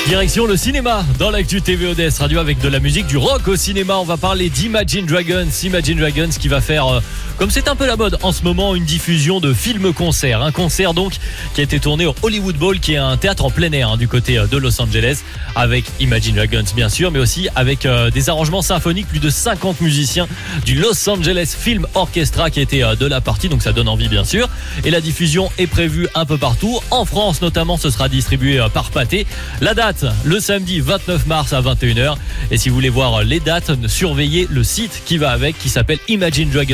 Direction le cinéma dans l'actu TV ODS Radio avec de la musique, du rock au cinéma. On va parler d'Imagine Dragons. Imagine Dragons qui va faire, comme c'est un peu la mode en ce moment, une diffusion de film-concert. Un concert donc qui a été tourné au Hollywood Bowl, qui est un théâtre en plein air du côté de Los Angeles, avec Imagine Dragons bien sûr, mais aussi avec des arrangements symphoniques. Plus de 50 musiciens du Los Angeles Film Orchestra qui étaient de la partie, donc ça donne envie bien sûr. Et la diffusion est prévue un peu partout. En France notamment, ce sera distribué par Pathé. La date, le samedi 29 mars à 21h. Et si vous voulez voir les dates, surveillez le site qui va avec, qui s'appelle Imagine Dragons.